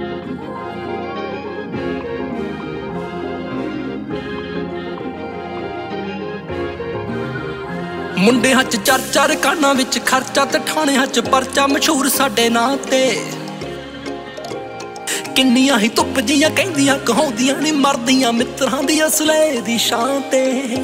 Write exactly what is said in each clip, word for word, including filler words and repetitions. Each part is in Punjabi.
ਮੁੰਡਿਆਂ ਚ ਚਾਰ ਚਾਰ ਕਾਨਾਂ ਵਿੱਚ ਖਰਚਾ ਤੇ ਠਾਣਿਆਂ ਚ ਪਰਚਾ ਮਸ਼ਹੂਰ ਸਾਡੇ ਨਾਂ ਤੇ। ਕਿੰਨੀਆਂ ਹੀ ਧੁੱਪ ਜੀਆਂ ਕਹਿੰਦੀਆਂ ਕਹਾਉਂਦੀਆਂ ਨੀ ਮਰਦੀਆਂ ਮਿੱਤਰਾਂ ਦੀਆਂ ਸਲੇਹ ਦੀ ਸ਼ਾਨ ਤੇ।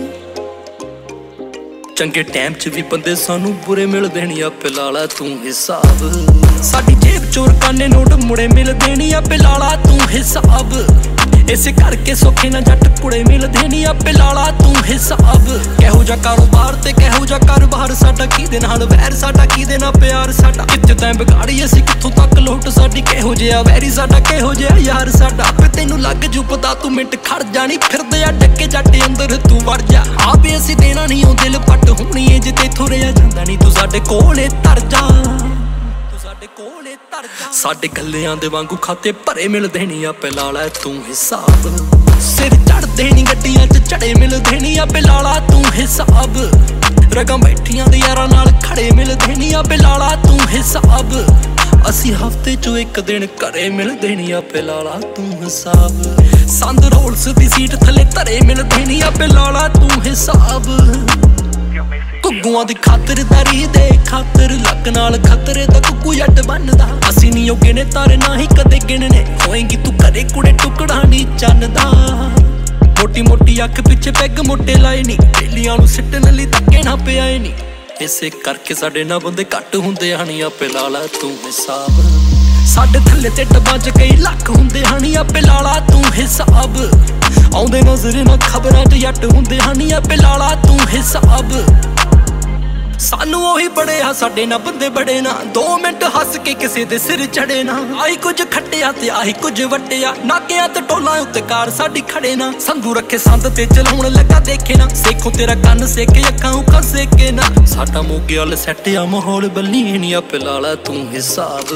ਚੰਗੇ ਟਾਈਮ ਚ ਵੀ ਬੰਦੇ ਸਾਨੂੰ ਬੁਰੇ ਮਿਲਦੇ ਨੀ ਆਪੇ ਲਾ ਲਾ ਤੂੰ ਹਿਸਾਬ। ਸਾਡੀ ਜੇਬ ਚੋਰ ਕਾਨੇ ਨੋਟ ਮੁੜੇ ਮਿਲਦੇ ਨੀ ਆਪੇ ਲਾ ਲਾ ਤੂੰ ਹਿਸਾਬ। ਇਸੇ ਕਰਕੇ ਸੌਖੇ ਨਾ ਜੱਟ ਕੁੜੇ ਮਿਲਦੇ ਨੀ ਆਪੇ ਲਾ ਲਾ ਤੂੰ ਹਿਸਾਬ। ਕਿਹੋ ਜਿਹਾ ਕਾਰੋਬਾਰ ਤੇ ਕਿਹੋ ਜਿਹਾ ਕਾਰੋਬਾਰ ਸਾਡਾ, ਕਿਹਦੇ ਨਾਲ ਵੈਰ ਸਾਡਾ ਕਿਹਦੇ ਨਾਲ ਪਿਆਰ ਸਾਡਾ। ਕਿੱਥੇ ਤੈਂ ਵਿਗਾੜੀ ਅਸੀਂ ਕਿੱਥੋਂ ਤੱਕ ਲੁੱਟ ਸਾਡੀ, ਕਿਹੋ ਜਿਹਾ ਵੈਰੀ ਸਾਡਾ ਕਿਹੋ ਜਿਹਾ ਯਾਰ ਸਾਡਾ। ਆਪੇ ਤੈਨੂੰ ਲੱਗ ਜੂ ਪਤਾ ਤੂੰ ਮਿੰਟ ਖੜ ਜਾਣੀ, ਫਿਰਦੇ ਆ ਡੱਕੇ ਜੱਟ ਅੰਦਰ ਤੂੰ ਵੜ ਜਾ। ਆਪੇ ਅਸੀਂ ਦੇਣਾ ਨੀ ਉਹ ਦਿਲ ਪੱਟ ਹੋਣੀ ਏ ਜਿੱਤੇ ਥੁਰਿਆ ਜਾਂਦਾ ਨੀ ਤੂੰ ਸਾਡੇ ਕੋਲੇ ਤਰ ਜਾ। ਕੋਲੇ ਤਰ ਜਾ। ਸਾਡੇ ਗੱਲਿਆਂ ਦੇ ਵਾਂਗੂ ਖਾਤੇ ਭਰੇ ਮਿਲਦੇ ਨੀ ਆਪੇ ਲਾ ਲੈ ਤੂੰ ਹਿਸਾਬ। ਸਿਰ ਚੜਦੇ ਨੀ ਗੱਡੀਆਂ ਚ ਚੜੇ ਮਿਲਦੇ ਨੀ ਆਪੇ ਲਾ ਲਾ ਤੂੰ ਹਿਸਾਬ। ਰਗਾਂ ਬੈਠੀਆਂ ਦੇ ਯਾਰਾਂ ਨਾਲ ਖੜੇ ਮਿਲਦੇ ਨੀ ਆਪੇ ਲਾ ਲਾ ਤੂੰ ਹਿਸਾਬ। ਅਸੀਂ ਹਫ਼ਤੇ ਚੋਂ ਇੱਕ ਦਿਨ ਘਰੇ ਮਿਲਦੇ ਨੀ ਆਪੇ ਲਾ ਲਾ ਤੂੰ ਹਿਸਾਬ। ਸੰਦ ਰੋਲਸ ਦੀ ਸੀਟ ਥੱਲੇ ਧਰੇ ਮਿਲਦੇ ਨੀ ਆਪੇ ਲਾ ਲਾ ਤੂੰ ਹਿਸਾਬ। ਘੁੱਗੂਆਂ ਦੀ ਖਾਤਰਦਾਰੀ ਦੇ ਖਾਤਰ ਲੱਕ ਨਾਲ ਖਤਰੇ ਦਾ ਕੁੱਕੂ ਜੱਟ ਬਣਦਾ। ਅਸੀਂ ਨੀ ਉਹ ਗਿਣੇ ਤਾਰੇ ਨਾ ਹੀ ਕਦੇ ਗਿਣਨੇ, ਹੋਏਂਗੀ ਤੂੰ ਘਰੇ ਕੁੜੇ ਟੁਕੜਾ ਨੀ ਚੰਨਦਾ। ਮੋਟੀ ਮੋਟੀ ਅੱਖ ਪਿੱਛੇ ਪੈਗ ਮੋਟੇ ਲਾਏ ਨੀ, ਬੇਲੀਆਂ ਨੂੰ ਸਿੱਟਣ ਲਈ ਧੱਕੇ ਨਾ ਪਿਆਏ ਨੀ। ਇਸੇ ਕਰਕੇ ਸਾਡੇ ਨਾਲ ਬੰਦੇ ਘੱਟ ਹੁੰਦੇ ਹਣੀ ਆਪੇ ਲਾ ਲਾ ਤੂੰ ਹਿਸਾਬ। ਸਾਡੇ ਥੱਲੇ ਤੇ ਡੱਬਾਂ ਚ ਕਈ ਲੱਖ ਹੁੰਦੇ ਹਣੀ ਆਪੇ ਲਾ ਲਾ ਤੂੰ ਹਿਸਾਬ। ਆਉਂਦੇ ਨਜ਼ਰ ਨਾ ਖਬਰਾਂ ਚ ਜੱਟ ਹੁੰਦੇ ਹਣੀ ਆਪੇ ਲਾ ਲਾ ਤੂੰ ਹਿਸਾਬ। ਸਾਨੂੰ ਉਹੀ ਬੜੇ ਆ ਸਾਡੇ ਨਾਲ ਬੰਦੇ ਬੜੇ ਨਾ, ਦੋ ਮਿੰਟ ਹੱਸ ਕੇ ਕਿਸੇ ਦੇ ਸਿਰ ਚੜੇ ਨਾ। ਆਹੀ ਕੁਝ ਖੱਟਿਆ ਤੇ ਆਹੀ ਕੁਝ ਵੱਟਿਆ, ਨਾਕਿਆਂ ਤੇ ਟੋਲਾਂ ਉੱਤੇ ਕਾਰ ਸਾਡੀ ਖੜੇ ਨਾ। ਸੰਧੂ ਰੱਖੇ ਸੰਦ ਤੇ ਚਲਾਉਣ ਲੱਗਾ ਦੇਖੇ ਨਾ, ਸੇਖੋ ਤੇਰਾ ਕੰਨ ਸੇਕੇ ਅੱਖਾਂ ਉਖਾਂ ਸੇਕੇ ਨਾ। ਸਾਡਾ ਮੋਗੇ ਵਾਲ ਸੈੱਟ ਆ ਮਾਹੌਲ ਬੱਲੀ ਨੀ ਆਪੇ ਲਾ ਲਾ ਤੂੰ ਹਿਸਾਬ।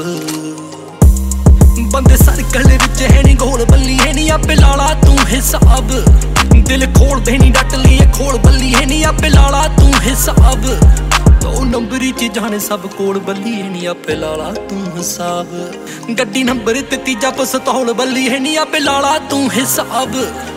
ਬੰਦੇ ਸਰਕਲ ਵਿੱਚ ਹੈ ਨੀ ਗੋਲ ਬੱਲੀ ਹੈ ਨੀ ਆਪੇ ਲਾ ਲਾ ਤੂੰ ਹਿਸਾਬ। ਦਿਲ ਖੋਲਦੇ ਨੀ ਡੱਟ ਲਈਏ ਖੋਲ ਬੱਲੀ ਹੈ ਨੀ ਆਪੇ ਲਾ ਲਾ ਤੂੰ ਹਿਸਾਬ। ਦੋ ਨੰਬਰੀ ਚੀਜ਼ਾਂ ਨੇ ਸਭ ਕੋਲ ਬੱਲੀ ਹੈ ਨੀ ਆਪੇ ਲਾ ਲਾ ਤੂੰ ਹਿਸਾਬ। ਗੱਡੀ ਨੰਬਰ ਤੇ ਤੀਜਾ ਪਸਤੌਲ ਬੱਲੀ ਹੈ ਨੀ ਆਪੇ ਲਾ ਲਾ ਤੂੰ ਹਿਸਾਬ।